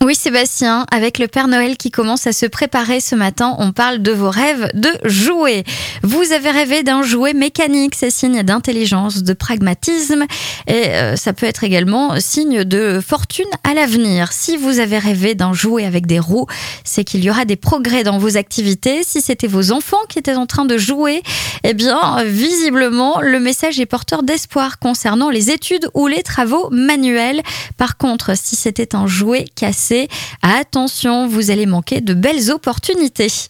Oui, Sébastien, avec le Père Noël qui commence à se préparer ce matin, on parle de vos rêves de jouets. Vous avez rêvé d'un jouet mécanique, c'est signe d'intelligence, de pragmatisme et ça peut être également signe de fortune à l'avenir. Si vous avez rêvé d'un jouet avec des roues, c'est qu'il y aura des progrès dans vos activités. Si c'était vos enfants qui étaient en train de jouer, eh bien, visiblement, le message est porteur d'espoir concernant les études ou les travaux manuels. Par contre, si c'était un jouet cassé, attention, vous allez manquer de belles opportunités.